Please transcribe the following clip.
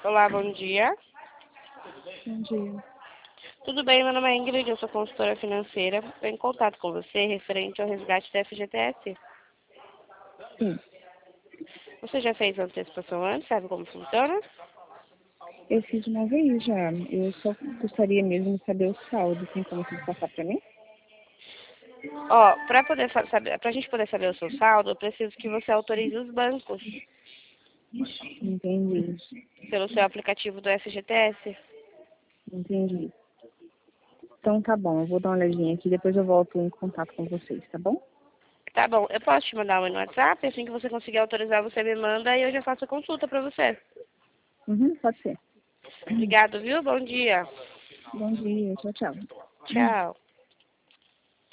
Olá, bom dia. Bom dia. Tudo bem? Meu nome é Ingrid, eu sou consultora financeira. Estou em contato com você referente ao resgate da FGTS. Sim, Você já fez a antecipação antes? Sabe como funciona? eu fiz uma vez já. Eu só gostaria mesmo de saber o saldo. Tem como você passar para mim? Ó, para a gente poder saber o seu saldo, eu preciso que você autorize os bancos Entendi. pelo seu aplicativo do FGTS. Entendi. Então tá bom, eu vou dar uma olhadinha aqui, depois eu volto em contato com vocês, tá bom? Tá bom, eu posso te mandar um no WhatsApp? Assim que você conseguir autorizar, você me manda e eu já faço a consulta para você. Pode ser. Obrigado, viu? Bom dia. Bom dia, tchau, tchau. Tchau.